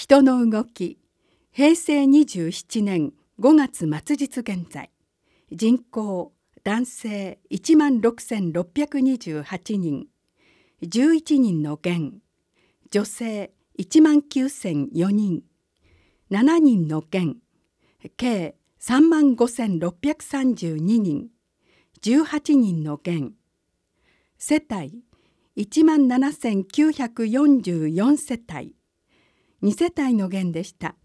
人の動き、平成27年5月末日現在、人口男性16,628人、11人の減、女性19,004人、7人の減、計35,632人、18人の減、世帯17,944世帯、2世帯の減でした。